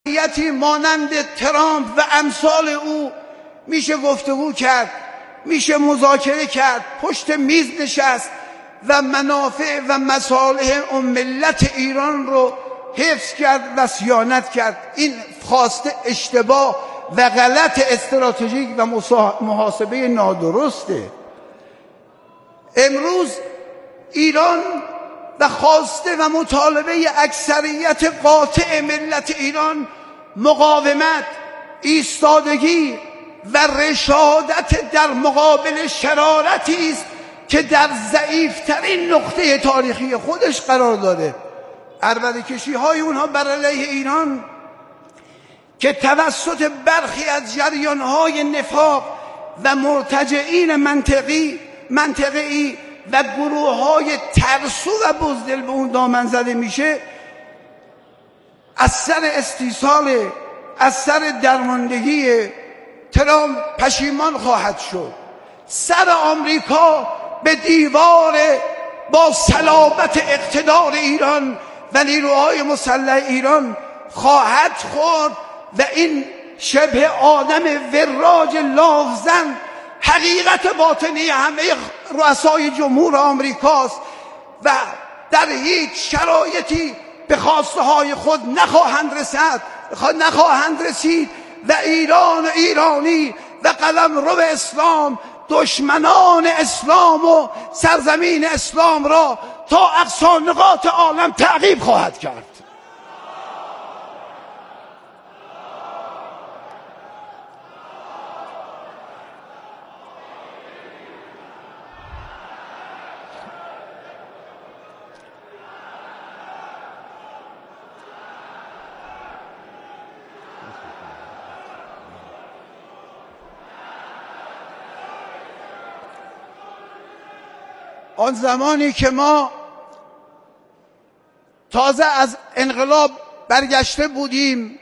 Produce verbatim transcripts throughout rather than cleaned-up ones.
یتی مانند ترامپ و امثال او میشه گفتگو کرد، میشه مذاکره کرد، پشت میز نشست و منافع و مصالح اون ملت ایران رو حفظ کرد و صیانت کرد. این خواسته اشتباه و غلط استراتژیک و محاسبه نادرسته. امروز ایران و خواسته و مطالبه اکثریت قاطع ملت ایران مقاومت، ایستادگی و رشادت در مقابل شرارتی است که در ضعیفترین نقطه تاریخی خودش قرار داده. عربده کشی های اونها بر علیه ایران که توسط برخی از جریان های نفاق و مرتجعین منطقی منطقی و گروه های ترسو و بزدل به اون دامن زده میشه، از سر استیصال، از سر درماندگی ترامپ پشیمان خواهد شد. سر آمریکا به دیوار با صلابت اقتدار ایران و نیروهای مسلح ایران خواهد خورد و این شبه آدم وراج لاوزن حقیقت باطنی همه رؤسای جمهور آمریکاست و در هیچ شرایطی به خواسته های خود نخواهند رسید نخواهند رسید و ایران و ایرانی و قلمرو اسلام دشمنان اسلام و سرزمین اسلام را تا اقصی نقاط عالم تعقیب خواهد کرد. آن زمانی که ما تازه از انقلاب برگشته بودیم،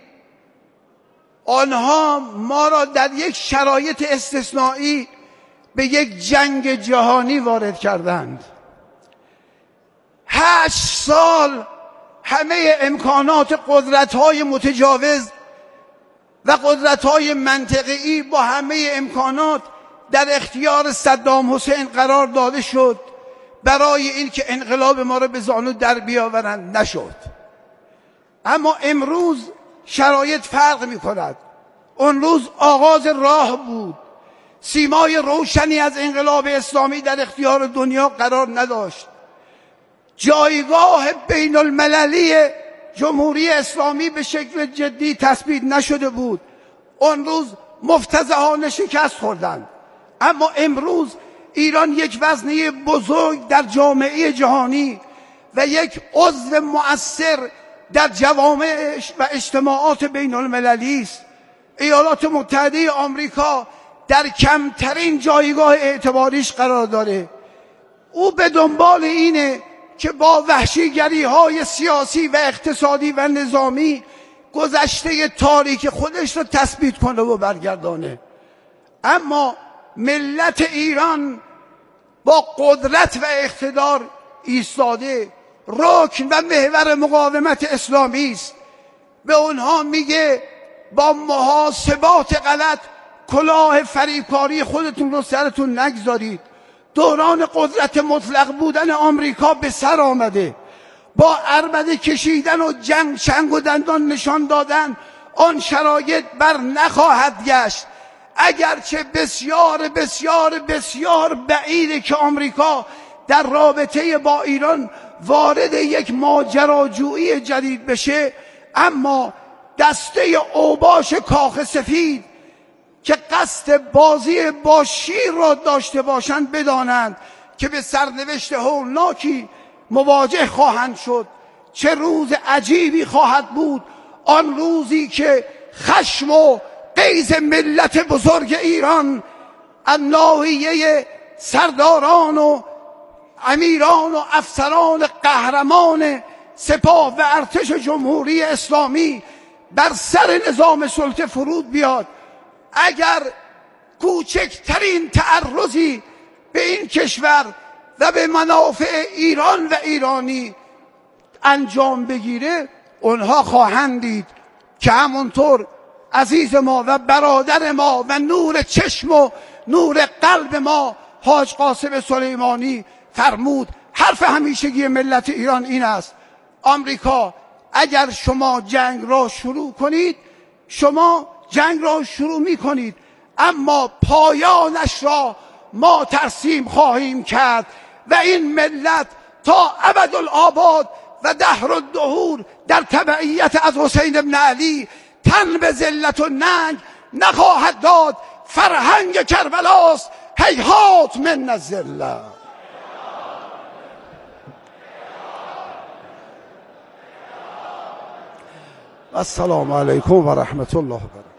آنها ما را در یک شرایط استثنایی به یک جنگ جهانی وارد کردند. هشت سال همه امکانات قدرت‌های متجاوز و قدرت‌های منطقه‌ای با همه امکانات در اختیار صدام حسین قرار داده شد برای اینکه انقلاب ما را به زانو در بیاورند. نشد. اما امروز شرایط فرق می کند. اون روز آغاز راه بود. سیمای روشنی از انقلاب اسلامی در اختیار دنیا قرار نداشت. جایگاه بین المللی جمهوری اسلامی به شکل جدی تثبیت نشده بود. اون روز مفتضحانه شکست خوردند. اما امروز ایران یک وزنه بزرگ در جامعه جهانی و یک عضو مؤثر در جوامع و اجتماعات بین المللی است. ایالات متحده آمریکا در کمترین جایگاه اعتباریش قرار داره. او به دنبال اینه که با وحشیگری های سیاسی و اقتصادی و نظامی گذشته تاریک خودش رو تثبیت کنه و برگردانه. اما ملت ایران با قدرت و اقتدار ایستاده، رکن و محور مقاومت اسلامی است. به اونها میگه با محاسبات غلط کلاه فریبکاری خودتون رو سرتون نگذارید. دوران قدرت مطلق بودن آمریکا به سر آمده. با عربده کشیدن و جنگ چنگ و دندان نشان دادن آن شرایط بر نخواهد گشت. اگرچه بسیار بسیار بسیار بعیده که آمریکا در رابطه با ایران وارد یک ماجراجویی جدید بشه، اما دسته اوباش کاخ سفید که قصد بازی با شیر را داشته باشند بدانند که به سرنوشت هولناکی مواجه خواهند شد. چه روز عجیبی خواهد بود آن روزی که خشم و غیظ ملت بزرگ ایران از ناحیه سرداران و امیران و افسران قهرمان سپاه و ارتش جمهوری اسلامی بر سر نظام سلطه فرود بیاد. اگر کوچکترین تعرضی به این کشور و به منافع ایران و ایرانی انجام بگیره، اونها خواهند دید که همونطور عزیز ما و برادر ما و نور چشم و نور قلب ما حاج قاسم سلیمانی فرمود، حرف همیشگی ملت ایران این است: آمریکا اگر شما جنگ را شروع کنید، شما جنگ را شروع می کنید، اما پایانش را ما ترسیم خواهیم کرد و این ملت تا ابدالآباد و دهر الدهور در تبعیت از حسین بن علی تن به ذلت و ننگ نخواهد داد. فرهنگ کربلاست هیهات من الذله. السلام علیکم و رحمت الله و برکاته.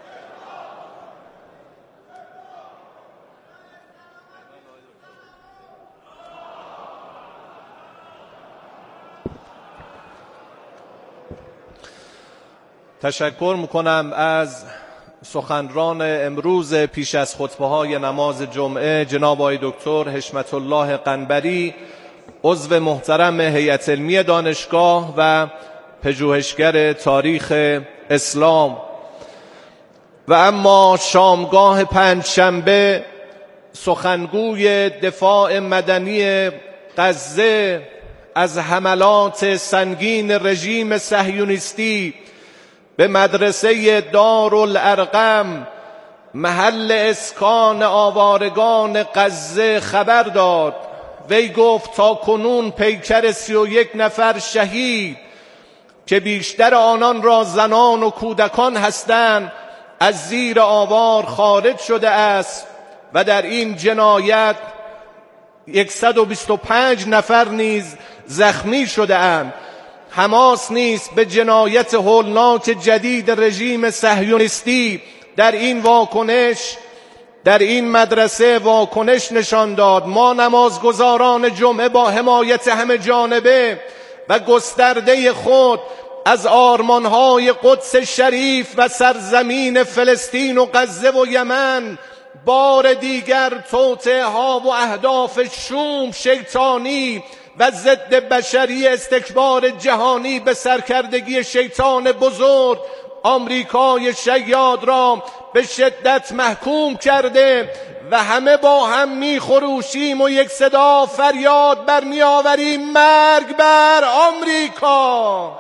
تشکر میکنم از سخنران امروز پیش از خطبه های نماز جمعه جناب آقای دکتر حشمت الله قنبری، عضو محترم هیئت علمی دانشگاه و پژوهشگر تاریخ اسلام. و اما شامگاه پنجشنبه سخنگوی دفاع مدنی غزه از حملات سنگین رژیم صهیونیستی به مدرسه دارالارقم محل اسکان آوارگان غزه خبر داد. وی گفت تا کنون پیکر سی و یک نفر شهید که بیشتر آنان را زنان و کودکان هستند از زیر آوار خارج شده است و در این جنایت صد و بیست و پنج نفر نیز زخمی شده اند. حماس نیز به جنایت هولناک جدید رژیم صهیونیستی در این واکنش در این مدرسه واکنش نشان داد. ما نمازگزاران جمعه با حمایت همه جانبه و گسترده خود از آرمانهای قدس شریف و سرزمین فلسطین و غزه و یمن بار دیگر توطئه ها و اهداف شوم شیطانی و ضد بشری استکبار جهانی به سرکردگی شیطان بزرگ آمریکای شیاد را به شدت محکوم کرده و همه با هم می خروشیم و یک صدا فریاد برمی آوریم: مرگ بر آمریکا،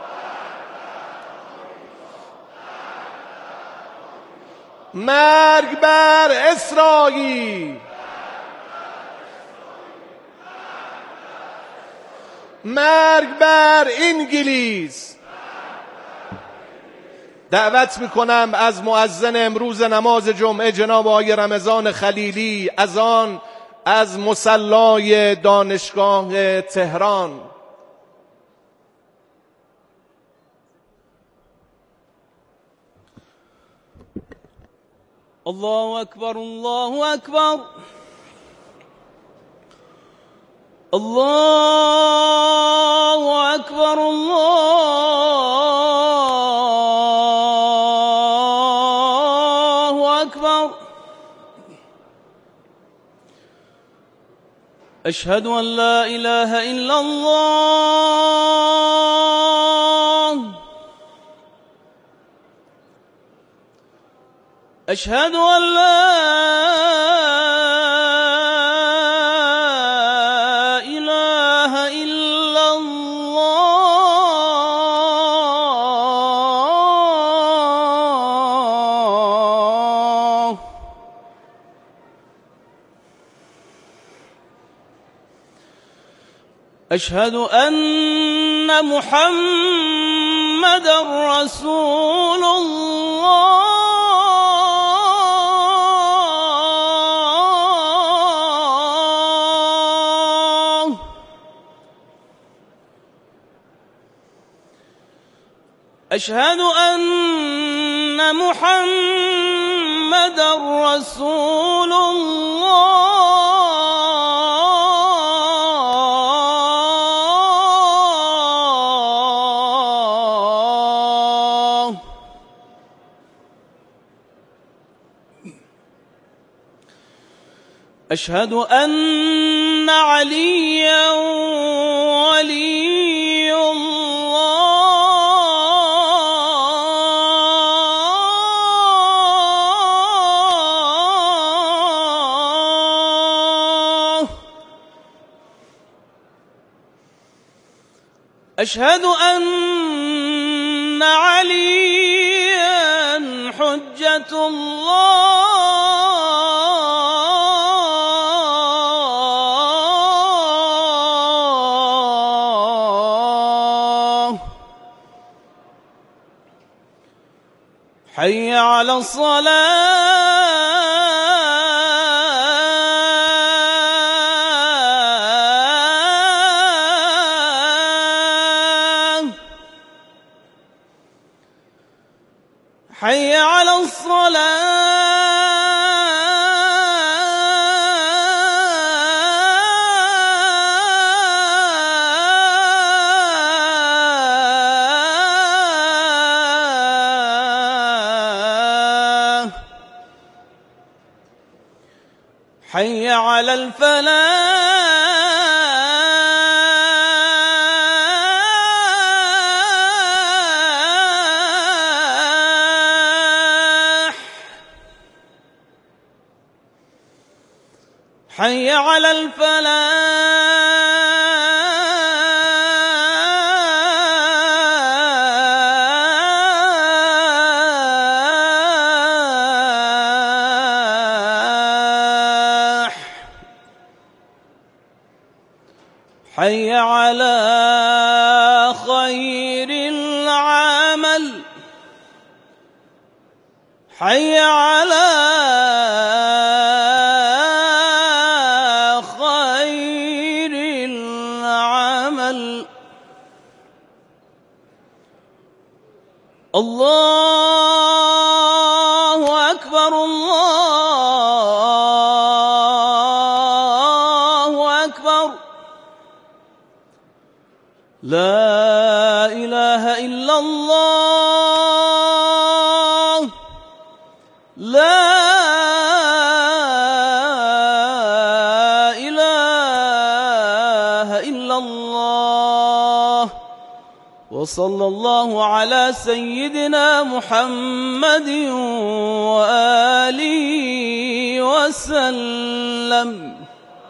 مرگ بر اسرائیل، مرگ بر انگلیس. دعوت میکنم از مؤذن امروز نماز جمعه جناب آقای رمضان خلیلی از آن از مصلای دانشگاه تهران. الله اکبر، الله اکبر، الله اکبر، الله اکبر. اشهد ان لا اله الا الله، اشهد ان لا اله الا الله. اشهد ان محمد رسول الله. أشهد أن محمد رسول الله. أشهد أن عليا ولي الله. أشهد أن عليا حجة الله. حي على الصلاة. حي على الصلاة. حي على الفلاح. حي على الفلاح. حي على خير العمل. حي على الله أكبر. الله أكبر. لا إله إلا الله. لا إله إلا الله. وصلى الله على سيدنا محمد وآله وسلم.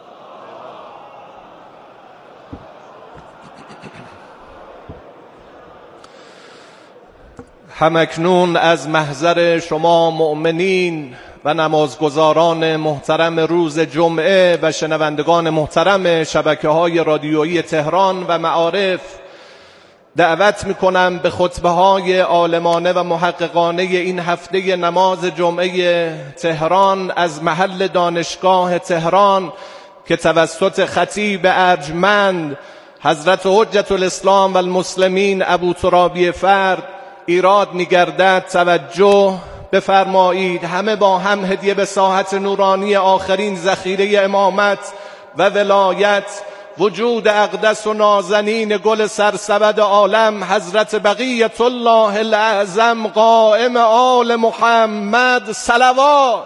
همکنون از محضر شما مؤمنین و نمازگزاران محترم روز جمعه و شنوندگان محترم شبکه‌های رادیویی تهران و معارف دعوت میکنم به خطبه های عالمانه و محققانه این هفته نماز جمعه تهران از محل دانشگاه تهران که توسط خطیب ارجمند حضرت حجت الاسلام و المسلمین ابو ترابی فرد ایراد می‌گردد توجه بفرمایید. همه با هم هدیه به ساحت نورانی آخرین ذخیره امامت و ولایت وجود اقدس و نازنین گل سرسبد عالم حضرت بقیت الله الاعظم قائم آل محمد صلوات.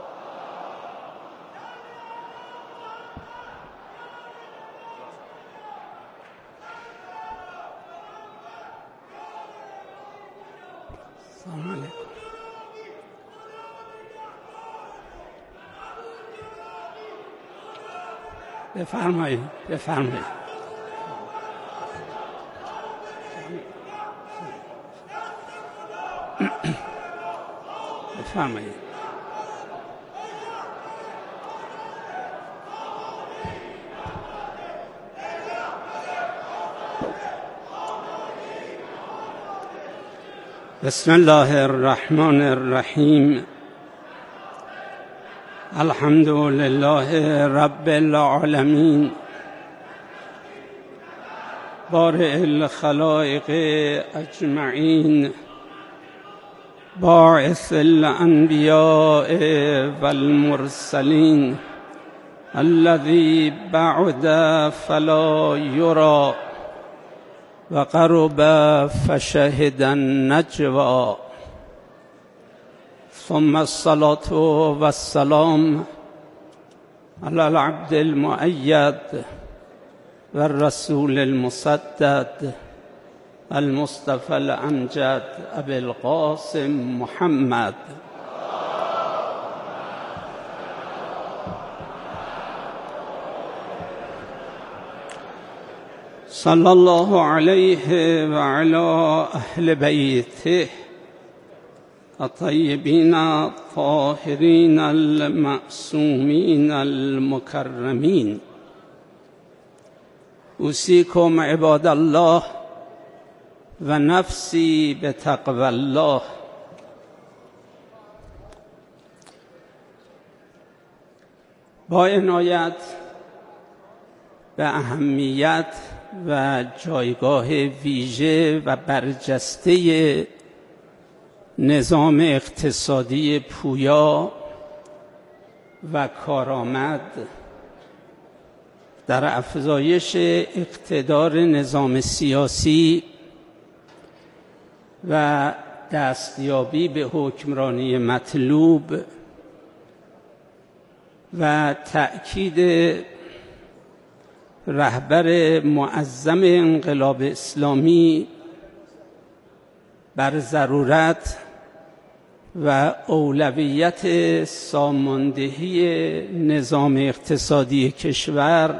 سلام علیکم. بفرمایید بفرمایید. بفرمایید. بسم الله الرحمن الرحیم. الحمد لله رب العالمین بارئ الخلائق اجمعین باعث الانبیاء والمرسلین الذی بعد فلا یرى و قرب فشهد النجوى ثم الصلاة والسلام على العبد المؤيد والرسول المسدد المصطفى الأمجد أبي القاسم محمد صلی الله علیه و علی اهل بیته الطیبین الطاهرین المعصومین المکرمین. اوصیکم عباد الله و نفسی بتقوی الله. با عنایت به اهمیت و جایگاه ویژه و برجسته نظام اقتصادی پویا و کارآمد در افزایش اقتدار نظام سیاسی و دستیابی به حکمرانی مطلوب و تأکید رهبر معظم انقلاب اسلامی بر ضرورت و اولویت ساماندهی نظام اقتصادی کشور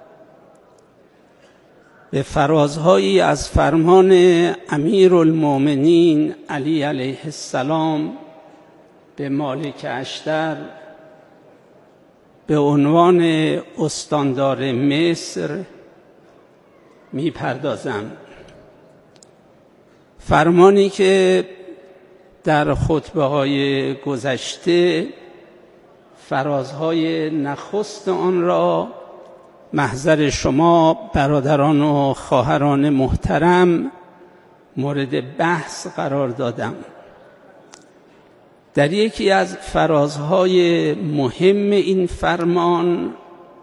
به فرازهایی از فرمان امیرالمؤمنین علی علیه السلام به مالک اشتر به عنوان استاندار مصر می‌پردازم. فرمانی که در خطبه‌های گذشته فرازهای نخست آن را محضر شما برادران و خواهران محترم مورد بحث قرار دادم. در یکی از فرازهای مهم این فرمان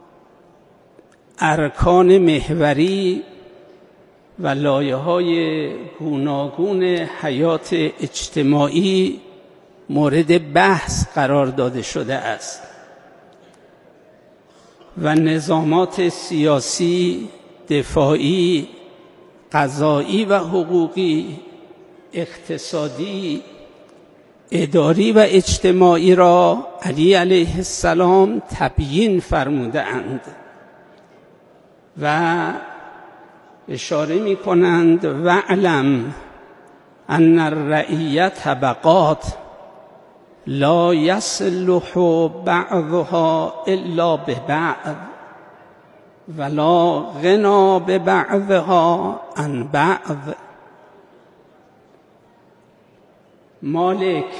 ارکان محوری و لایه‌های گوناگون حیات اجتماعی مورد بحث قرار داده شده است و نظامات سیاسی، دفاعی، قضایی و حقوقی، اقتصادی، اداری و اجتماعی را علی علیه السلام تبیین فرمودند و اشاره می کنند وعلم ان الرعیه طبقات لا یصلح بعضها الا ببعض ولا غنا ببعضها عن بعض. مالک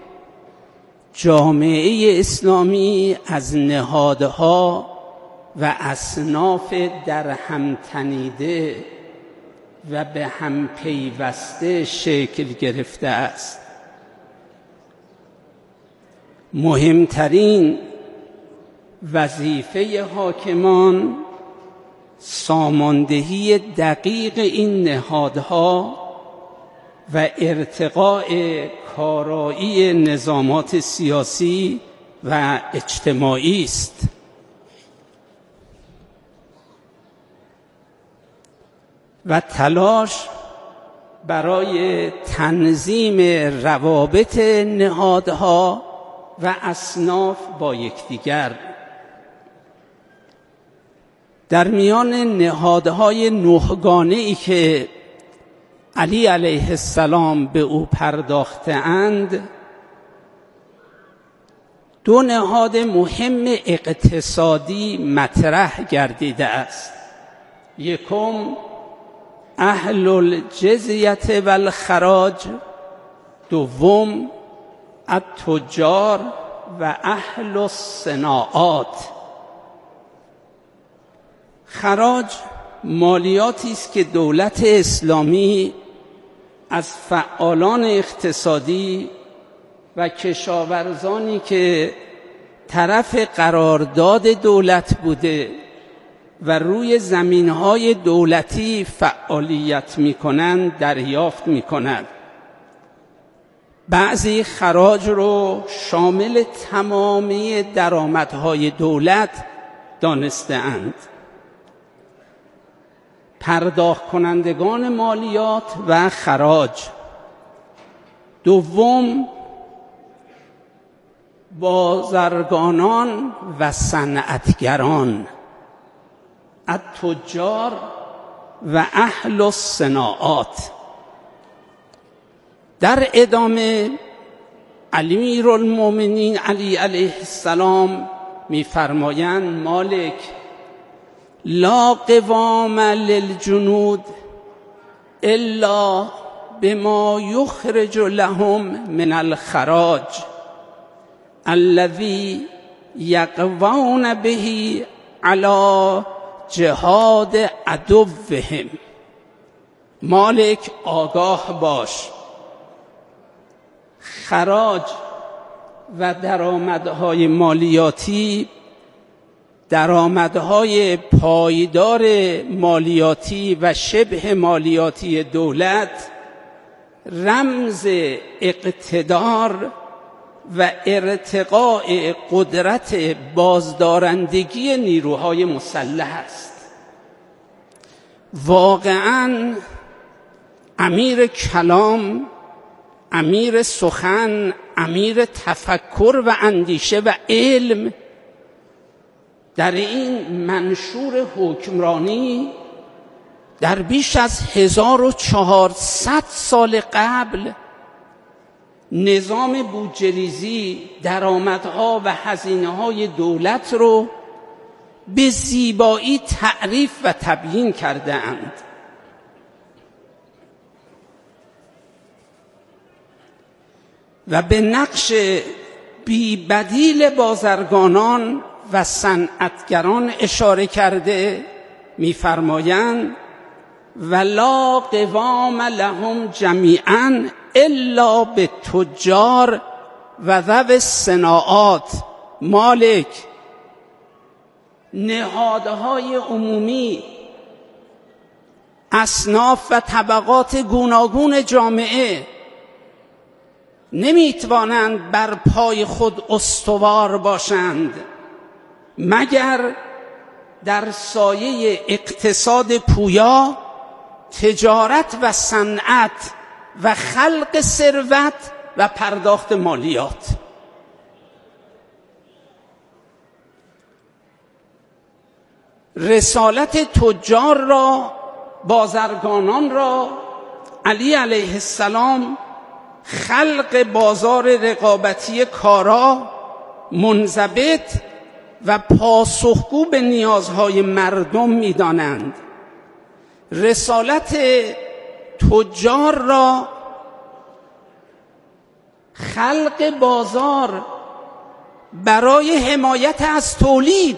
جامعه اسلامی از نهادها و اصناف در هم تنیده و به هم پیوسته شکل گرفته است. مهمترین وظیفه حاکمان ساماندهی دقیق این نهادها و ارتقاء کارایی نظامات سیاسی و اجتماعی است. و تلاش برای تنظیم روابط نهادها و اصناف با یکدیگر. در میان نهادهای نهگانه‌ای که علی علیه السلام به او پرداخته‌اند، دو نهاد مهم اقتصادی مطرح گردیده است. یکم اهل الجزیه و الخراج، دوم التجار و اهل الصناعات. خراج مالیاتی است که دولت اسلامی از فعالان اقتصادی و کشاورزانی که طرف قرارداد دولت بوده و روی زمینهای دولتی فعالیت می‌کنند دریافت می‌کند. بعضی خراج رو شامل تمامی درآمدهای دولت دانسته‌اند. پرداخت کنندگان مالیات و خراج. دوم بازرگانان و صنعتگران، التجار و اهل الصناعات. در ادامه امیرالمومنین علی علیه السلام می‌فرمایند مالک لا قوام للجنود الا بما یخرج لهم من الخراج الذي یقوون به علی جهاد عدوهم. مالک آگاه باش، خراج و درآمدهای مالیاتی، درآمدهای پایدار مالیاتی و شبه مالیاتی دولت رمز اقتدار و ارتقاء قدرت بازدارندگی نیروهای مسلح است. واقعاً امیر کلام، امیر سخن، امیر تفکر و اندیشه و علم در این منشور حکمرانی در بیش از هزار و چهارصد سال قبل نظام بودجه‌ریزی، درآمدها و هزینه‌های دولت رو به زیبایی تعریف و تبیین کرده‌اند. و به نقش بی‌بدیل بازرگانان و صنعتگران اشاره کرده می‌فرمایند ولا قوام لهم جمیعا الا به تجار و ذوی الصناعات. مالک نهادهای عمومی، اصناف و طبقات گوناگون جامعه نمیتوانند بر پای خود استوار باشند مگر در سایه اقتصاد پویا، تجارت و صنعت و خلق ثروت و پرداخت مالیات. رسالت تجار را، بازرگانان را علی علیه السلام خلق بازار رقابتی کارا، منضبط و پاسخگو به نیازهای مردم می‌دانند. رسالت تجار را خلق بازار برای حمایت از تولید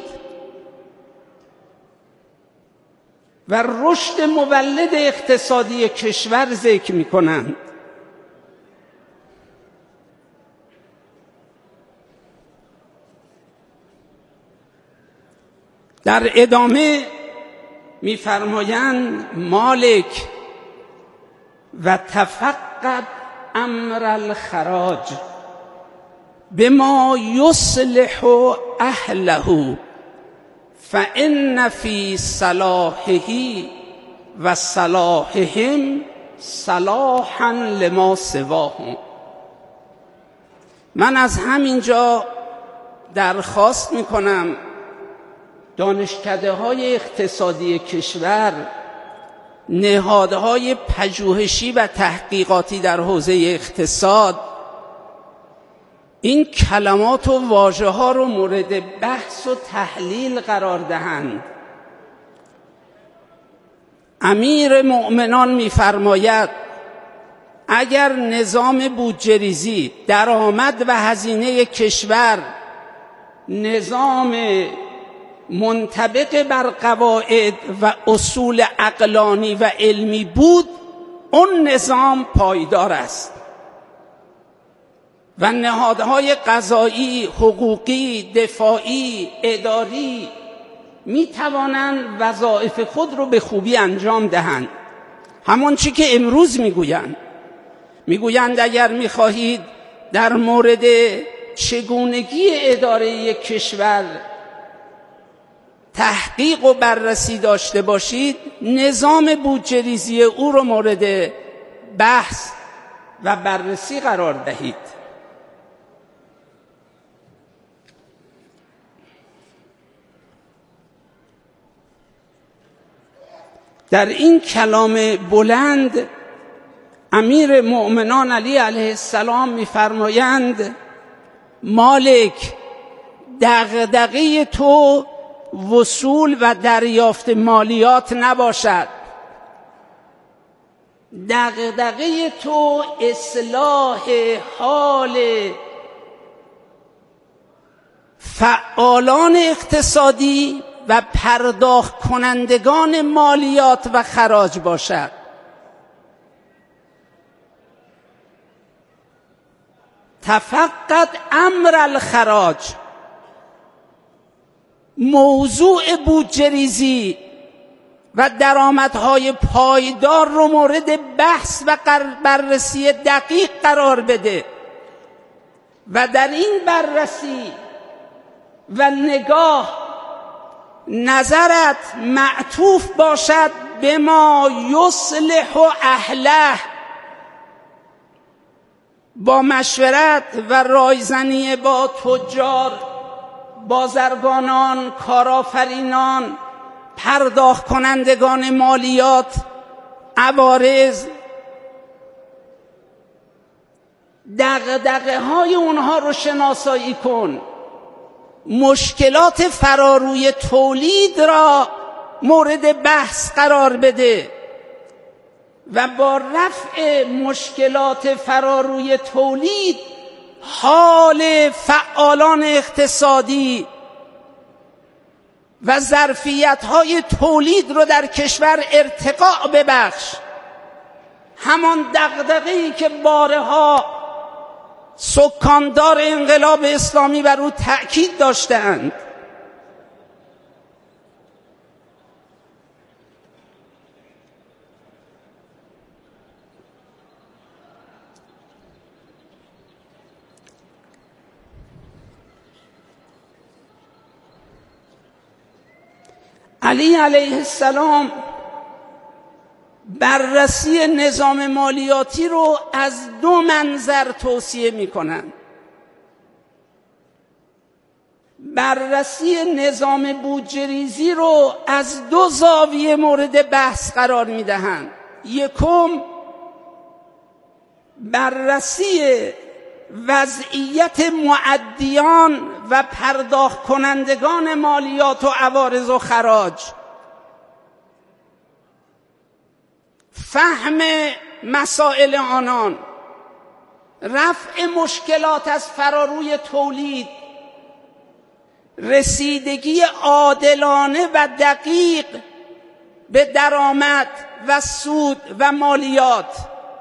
و رشد مولد اقتصادی کشور ذکر می‌کنند. در ادامه می‌فرمایند مالک و تفقد امر الخراج بما یصلح اهله فان فی صلاحه و صلاحهم صلاحا لما سواهم. من از همینجا درخواست میکنم دانشکده های اقتصادی کشور، نهادهای پژوهشی و تحقیقاتی در حوزه اقتصاد این کلمات و واژه ها رو مورد بحث و تحلیل قرار دهند. امیر مؤمنان می‌فرماید اگر نظام بودجه‌ریزی، درآمد و هزینه کشور نظام منطبق بر قواعد و اصول عقلانی و علمی بود، اون نظام پایدار است و نهادهای قضایی، حقوقی، دفاعی، اداری می توانند وظایف خود رو به خوبی انجام دهند. همون چی که امروز میگویند میگویند اگر میخواهید در مورد چگونگی اداره یک کشور تحقیق و بررسی داشته باشید، نظام بودجه‌ریزی او رو مورد بحث و بررسی قرار دهید. در این کلام بلند امیر مؤمنان علی علیه السلام می‌فرمایند مالک، دغدغه تو وصول و دریافت مالیات نباشد، دغدغه تو اصلاح حال فعالان اقتصادی و پرداخت کنندگان مالیات و خراج باشد. تفقد امر الخراج، موضوع بودجه ریزی و درآمدهای پایدار رو مورد بحث و بررسی دقیق قرار بده و در این بررسی و نگاه نظرت معطوف باشد به ما یصلح اهله، با مشورت و رایزنی با تجار، بازرگانان، کارآفرینان، پرداخت کنندگان مالیات، عوارض، دغدغه های اونها رو شناسایی کن، مشکلات فراروی تولید را مورد بحث قرار بده و با رفع مشکلات فراروی تولید حال فعالان اقتصادی و ظرفیت‌های تولید رو در کشور ارتقاء ببخش. همان دغدغه‌ای که بارها سکاندار انقلاب اسلامی بر او تأکید داشتند. علی علیه السلام بررسی نظام مالیاتی رو از دو منظر توصیه می‌کنند. بررسی نظام بودجه ریزی رو از دو زاویه مورد بحث قرار می‌دهند. یکم بررسی وضعیت معدیان و پرداخت کنندگان مالیات و عوارض و خراج، فهم مسائل آنان، رفع مشکلات از فراروی تولید، رسیدگی عادلانه و دقیق به درآمد و سود و مالیات.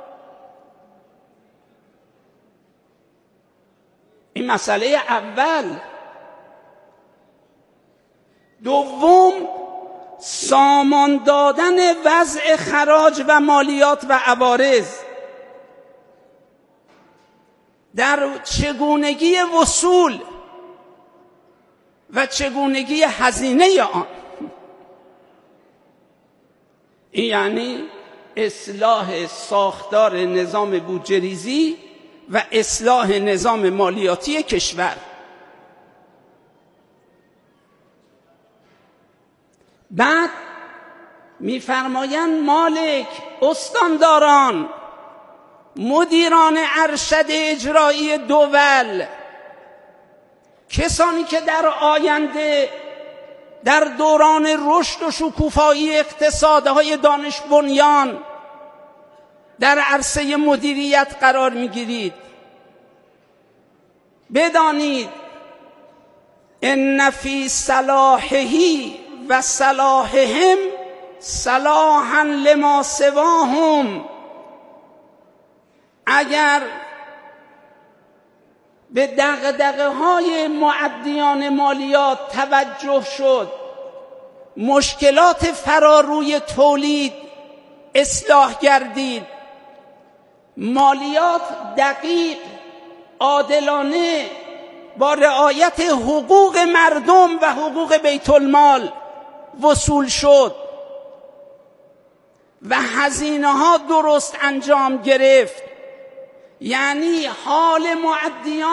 این مسئله اول. دوم، سامان دادن وضع خراج و مالیات و عوارض در چگونگی وصول و چگونگی هزینه آن. این یعنی اصلاح ساختار نظام بودجه ریزی و اصلاح نظام مالیاتی کشور. بعد می‌فرمایند مالک، استانداران، مدیران ارشد اجرایی دول، کسانی که در آینده در دوران رشد و شکوفایی اقتصادهای دانش بنیان در عرصه مدیریت قرار می‌گیرید، بدانید ان فی صلاحه و صلاحهم صلاحا لما سواهم. اگر به دغدغه‌های معدیان مالیات توجه شد، مشکلات فراروی تولید اصلاح گردید، مالیات دقیق، عادلانه با رعایت حقوق مردم و حقوق بیت المال وصول شد و هزینه ها درست انجام گرفت، یعنی حال معدیان